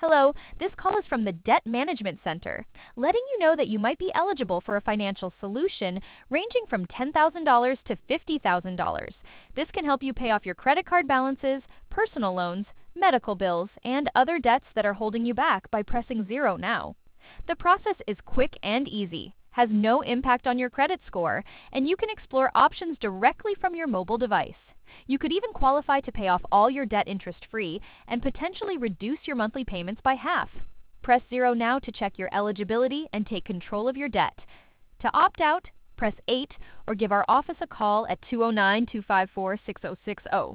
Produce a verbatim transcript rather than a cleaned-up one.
Hello, this call is from the Debt Management Center, letting you know that you might be eligible for a financial solution ranging from ten thousand dollars to fifty thousand dollars. This can help you pay off your credit card balances, personal loans, medical bills, and other debts that are holding you back by pressing zero now. The process is quick and easy, has no impact on your credit score, and you can explore options directly from your mobile device. You could even qualify to pay off all your debt interest-free and potentially reduce your monthly payments by half. Press zero now to check your eligibility and take control of your debt. To opt out, press eight or give our office a call at two oh nine, two five four, six oh six oh.